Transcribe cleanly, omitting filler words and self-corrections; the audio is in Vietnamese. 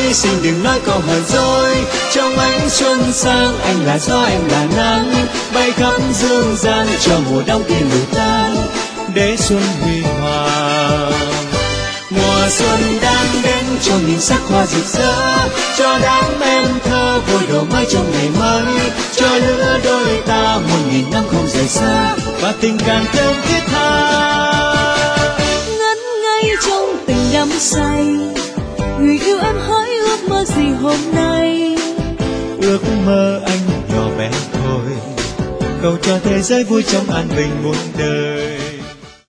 xin đừng nói câu hờn dỗi. Trong ánh xuân sang, anh là gió em là nắng, bay khắp dương gian cho mùa đông kia lụi tan, để xuân huy hoàng. Mùa xuân đang đến cho nghìn sắc hoa rực rỡ, cho đám em thơ vui đầu mới trong ngày mới, cho lứa đôi ta muôn nghìn năm không rời xa, và tình càng thêm thiết tha. Ngất ngây trong tình đắm say, người yêu em hỡi ước mơ gì hôm nay. Ước mơ anh nhỏ bé thôi, cầu cho thế giới vui trong an bình muôn đời.